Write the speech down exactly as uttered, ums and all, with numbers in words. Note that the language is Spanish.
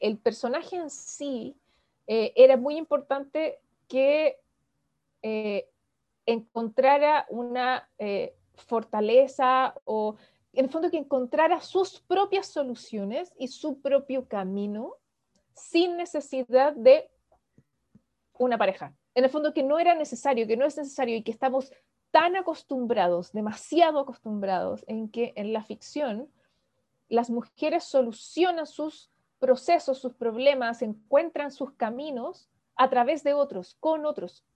el personaje en sí eh, era muy importante que eh, encontrara una eh, fortaleza o en el fondo que encontrara sus propias soluciones y su propio camino sin necesidad de una pareja. En el fondo que no era necesario, que no es necesario y que estamos tan acostumbrados, demasiado acostumbrados en que en la ficción las mujeres solucionan sus procesos, sus problemas, encuentran sus caminos a través de otros, con otros,